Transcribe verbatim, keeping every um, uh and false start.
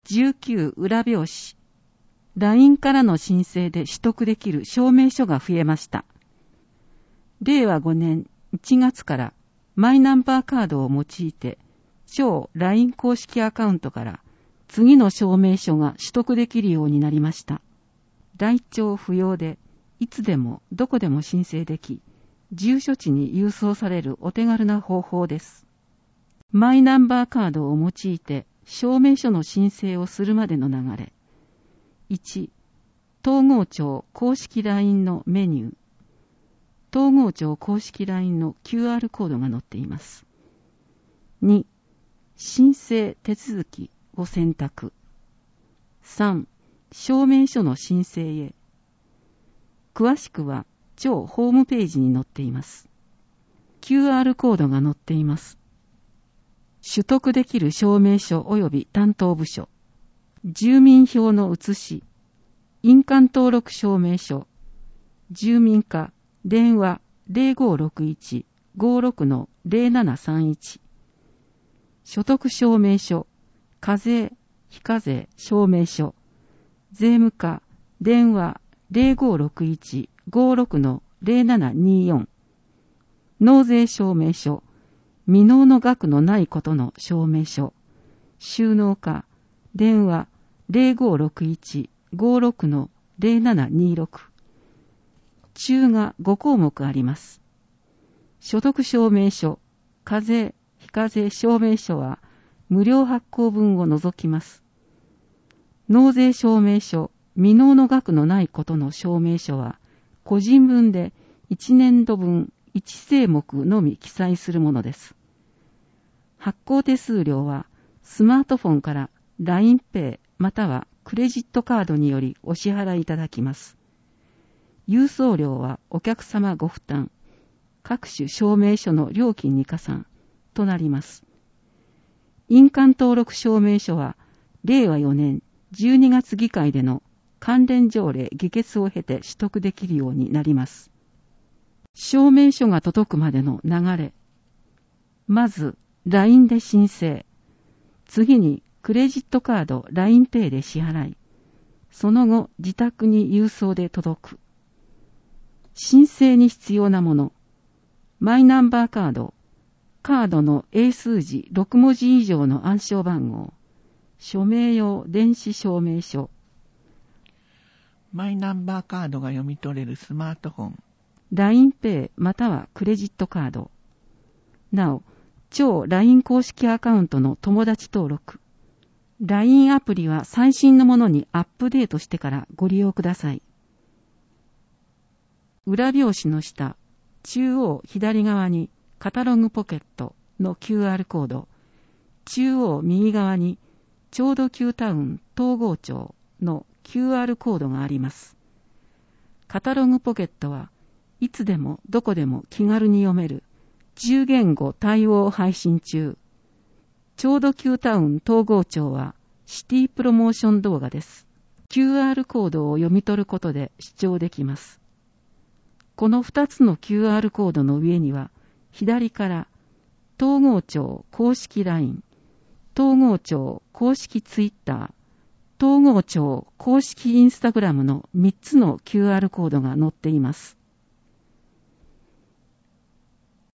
じゅうきゅう裏表紙。ライン からの申請で取得できる証明書が増えました。れいわごねんいちがつからマイナンバーカードを用いて、超 ライン 公式アカウントから次の証明書が取得できるようになりました。来庁不要で、いつでもどこでも申請でき、住所地に郵送されるお手軽な方法です。マイナンバーカードを用いて証明書の申請をするまでの流れ。いち、東郷町公式 ライン のメニュー。東郷町公式 ライン の キューアール コードが載っています。に、申請手続きを選択。さん、証明書の申請へ。詳しくは庁ホームページに載っています。キューアール コードが載っています。取得できる証明書及び担当部署。住民票の写し。印鑑登録証明書。住民課。電話 ゼロごろくいち ごろく ゼロななさんいち。所得証明書。課税、非課税証明書。税務課。電話 ゼロごろくいち ごろく ゼロななによん。納税証明書。未納の額のないことの証明書。収納課。電話 ゼロごろくいち ごろく ゼロななにろく。中がごこうもくあります。所得証明書、課税、非課税証明書は無料発行分を除きます。納税証明書、未納の額のないことの証明書は個人分でいちねんどぶんいちせいもくのみ記載するものです。発行手数料はスマートフォンから ラインペイ またはクレジットカードによりお支払いいただきます。郵送料はお客様ご負担、各種証明書の料金に加算となります。印鑑登録証明書はれいわよねんじゅうにがつ議会での関連条例議決を経て取得できるようになります。証明書が届くまでの流れ。まず ライン で申請。次にクレジットカード ラインペイ で支払い。その後自宅に郵送で届く。申請に必要なもの。マイナンバーカード。カードの英数字ろくもじ以上の暗証番号。署名用電子証明書。 マイナンバーカードが読み取れるスマートフォン。 ラインペイ またはクレジットカード。なお、超 ライン 公式アカウントの友達登録。ライン アプリは最新のものにアップデートしてからご利用ください。裏表紙の下、中央左側にカタログポケットの キューアール コード、中央右側にちょうど旧タウン東郷町の キューアール コードがあります。カタログポケットはいつでもどこでも気軽に読めるじゅうげんご対応配信中。ちょうど旧タウン東郷町はシティプロモーション動画です。キューアール コードを読み取ることで視聴できます。このふたつの キューアール コードの上には左から東郷町公式 ライン、東郷町公式 ツイッター、東郷町公式インスタグラムのみっつの キューアール コードが載っています。